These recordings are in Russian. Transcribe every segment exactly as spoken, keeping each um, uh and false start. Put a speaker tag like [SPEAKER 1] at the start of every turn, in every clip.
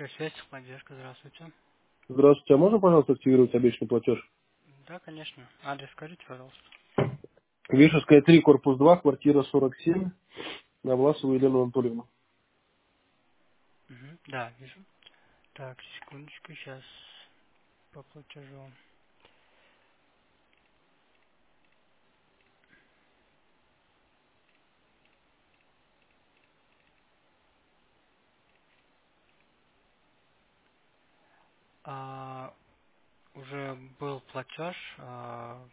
[SPEAKER 1] Электросвязь, поддержка, здравствуйте.
[SPEAKER 2] Здравствуйте, а можно, пожалуйста, активировать обещанный платеж?
[SPEAKER 1] Да, конечно. Адрес скажите, пожалуйста.
[SPEAKER 2] Вишерская три, корпус два, квартира сорок семь, на Власову Елену Анатольевну.
[SPEAKER 1] Мгм, да, вижу. Так, секундочку, сейчас по платежу. А, уже был платеж, а,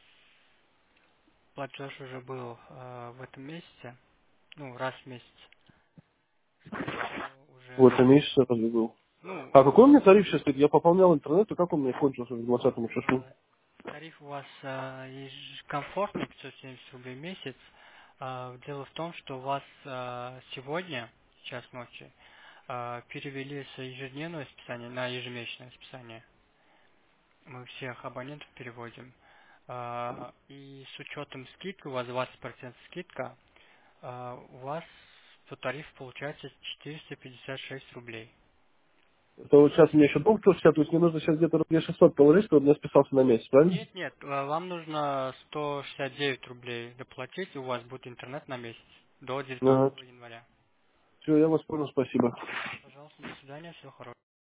[SPEAKER 1] платеж уже был а, в этом месяце, ну, раз в месяц. Скорее всего,
[SPEAKER 2] В
[SPEAKER 1] уже,
[SPEAKER 2] этом месяце разве был?
[SPEAKER 1] ну,
[SPEAKER 2] А какой у меня тариф сейчас стоит? Я пополнял интернет, и как он у меня кончился в двадцатом числу?
[SPEAKER 1] э, тариф у вас а, еж- комфортный, пятьсот семьдесят рублей в месяц. А, дело в том, что у вас а, сегодня, час ночи, а, перевели с ежедневного списания на ежемесячное списание. Мы всех абонентов переводим. А, И с учетом скидки, у вас двадцать процентов скидка, а, у вас по тарифу получается четыреста пятьдесят шесть рублей.
[SPEAKER 2] Это вот сейчас у меня еще долг сто шестьдесят, то есть мне нужно сейчас где-то рублей шестьсот положить, чтобы я списался на месяц, правильно?
[SPEAKER 1] Нет, нет, а, вам нужно сто шестьдесят девять рублей доплатить, и у вас будет интернет на месяц до
[SPEAKER 2] Ага.
[SPEAKER 1] девятнадцатого января.
[SPEAKER 2] Все, я вас понял, спасибо.
[SPEAKER 1] Пожалуйста, до свидания, всего хорошего.